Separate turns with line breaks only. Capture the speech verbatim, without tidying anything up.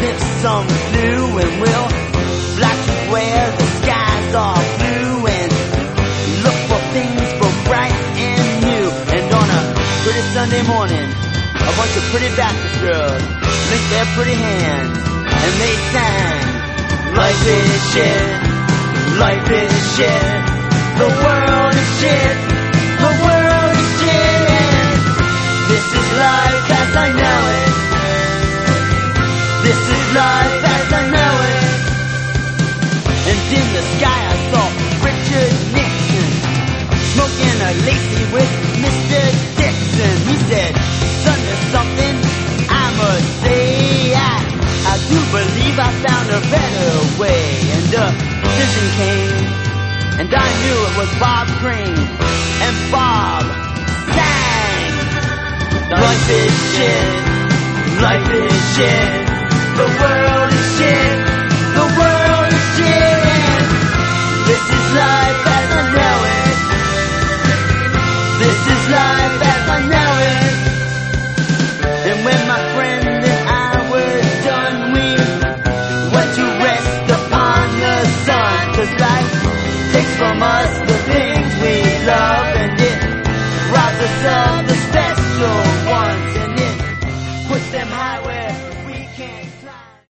sniff some glue and we'll fly to where the skies are blue and look for things both bright and new. And on a pretty Sunday morning, a bunch of pretty Baptist girls linked their pretty hands and they sang, life is shit, life is shit, the world is shit, the world is shit, and this is life as I know it. This is life as I know it. And in the sky I saw Richard Nixon smoking a lacy with Mister Dixon. He said, son, there's something I must say. I, I do believe I found a better way. And a vision came, and I knew it was Bob Crane. And Bob sang, life is shit, life is shit, the world is shit, the world is shit, and this is life as I know it. This is life as I know it. And when my friend and I were done, we